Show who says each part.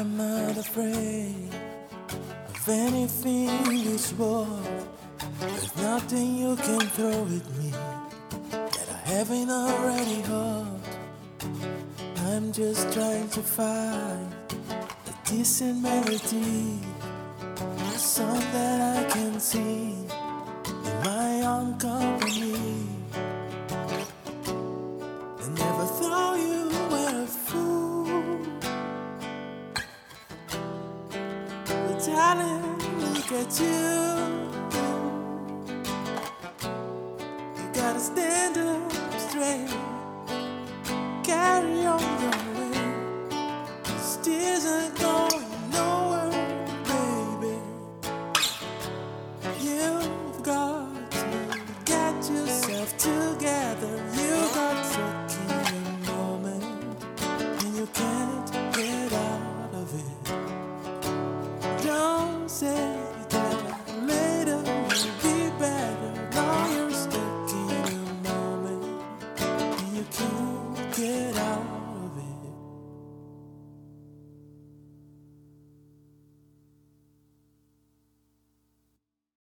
Speaker 1: I'm not afraid of anything in this world. There's nothing you can throw at me that I haven't already heard. I'm just trying to find a decent melody, a song that I can sing in my own company. I never thought you were a fool, but darling, look at you. You gotta stand up straight, carry on your way. These tears ain't going nowhere, baby. You've got to get yourself together. You got stuck in a moment and you can't get out of it. Don't say that later will be better. Now you're stuck in a moment and you can't get out.